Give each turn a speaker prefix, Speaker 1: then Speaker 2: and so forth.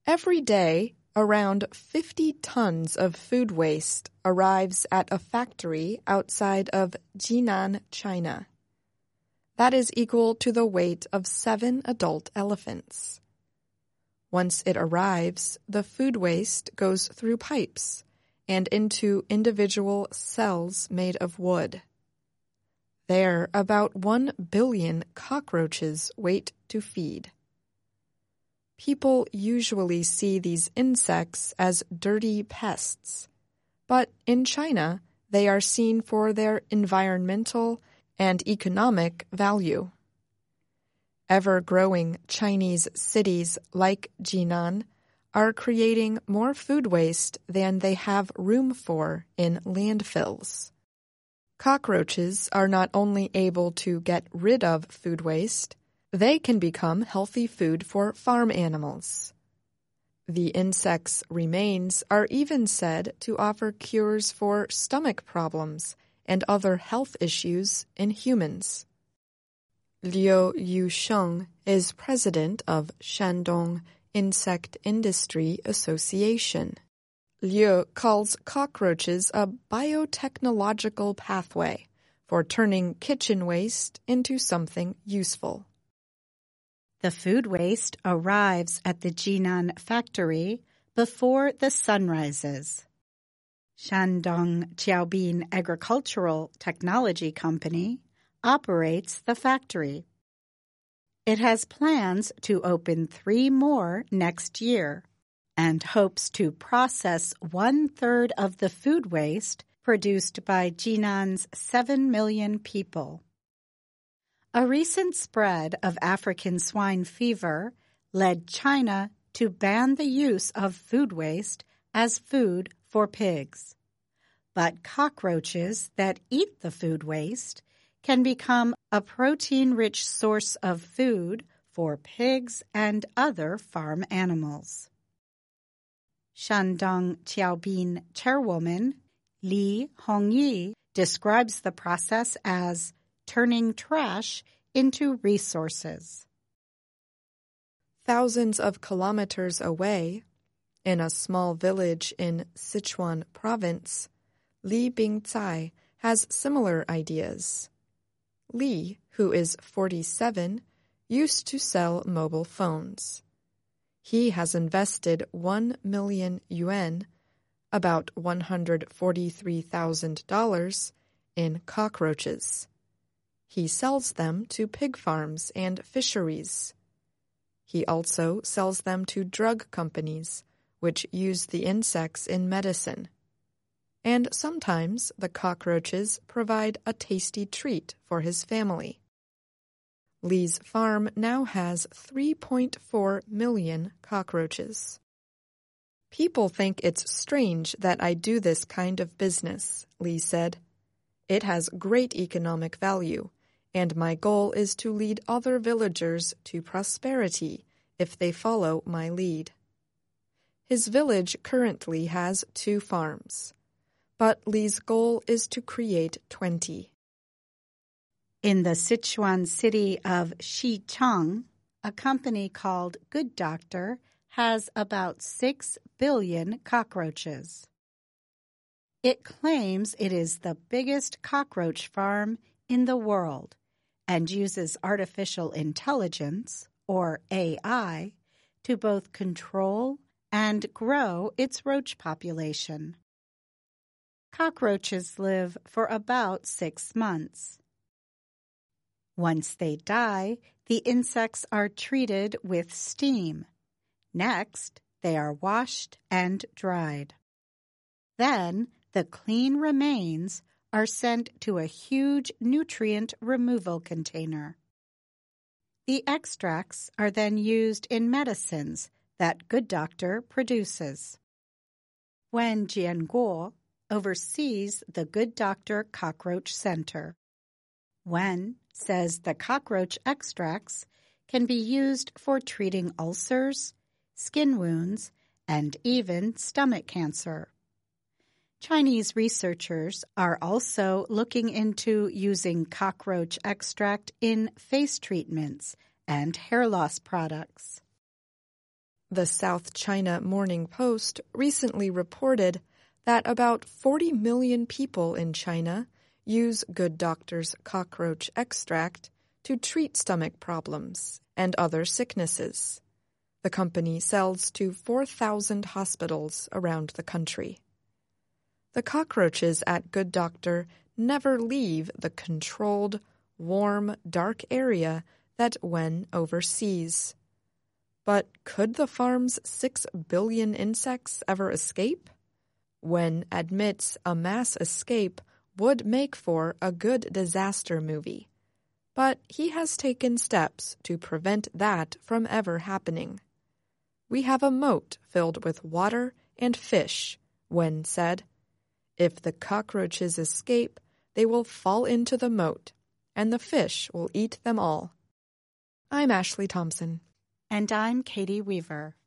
Speaker 1: Every day, around 50 tons of food waste arrives at a factory outside of Jinan, China. That is equal to the weight of 7 adult elephants. Once it arrives, the food waste goes through pipes and into individual cells made of wood. There, about 1 billion cockroaches wait to feed. People usually see these insects as dirty pests, but in China, they are seen for their environmental and economic value. Ever-growing Chinese cities like Jinan are creating more food waste than they have room for in landfills. Cockroaches are not only able to get rid of food waste, they can become healthy food for farm animals. The insects' remains are even said to offer cures for stomach problems and other health issues in humans. Liu Yusheng is president of Shandong Insect Industry Association. Liu calls cockroaches a biotechnological pathway for turning kitchen waste into something useful.
Speaker 2: The food waste arrives at the Jinan factory before the sun rises. Shandong Qiaobin Agricultural Technology Company operates the factory. It has plans to open 3 more next year and hopes to process 1/3 of the food waste produced by Jinan's 7 million people. A recent spread of African swine fever led China to ban the use of food waste as food for pigs. But cockroaches that eat the food waste can become a protein-rich source of food for pigs and other farm animals. Shandong Qiaobin chairwoman Li Hongyi describes the process as turning trash into resources.
Speaker 1: Thousands of kilometers away, in a small village in Sichuan province, Li Bingzai has similar ideas. Li, who is 47, used to sell mobile phones. He has invested 1 million yuan, about $143,000, in cockroaches. He sells them to pig farms and fisheries. He also sells them to drug companies, which use the insects in medicine. And sometimes the cockroaches provide a tasty treat for his family. Li's farm now has 3.4 million cockroaches. People think it's strange that I do this kind of business, Li said. It has great economic value, and my goal is to lead other villagers to prosperity if they follow my lead. His village currently has 2 farms, but Li's goal is to create 20.
Speaker 2: In the Sichuan city of Xichang, a company called Good Doctor has about 6 billion cockroaches. It claims it is the biggest cockroach farm in the world and uses artificial intelligence, or AI, to both control and grow its roach population. Cockroaches live for about 6 months. Once they die, the insects are treated with steam. Next, they are washed and dried. Then, the clean remains are sent to a huge nutrient removal container. The extracts are then used in medicines that Good Doctor produces. Wen Jianguo oversees the Good Doctor Cockroach Center. Wen says the cockroach extracts can be used for treating ulcers, skin wounds, and even stomach cancer. Chinese researchers are also looking into using cockroach extract in face treatments and hair loss products.
Speaker 1: The South China Morning Post recently reported that about 40 million people in China use Good Doctor's cockroach extract to treat stomach problems and other sicknesses. The company sells to 4,000 hospitals around the country. The cockroaches at Good Doctor never leave the controlled, warm, dark area that Wen oversees. But could the farm's 6 billion insects ever escape? Wen admits a mass escape would make for a good disaster movie, but he has taken steps to prevent that from ever happening. We have a moat filled with water and fish, Wen said. If the cockroaches escape, they will fall into the moat, and the fish will eat them all. I'm Ashley Thompson.
Speaker 2: And I'm Katie Weaver.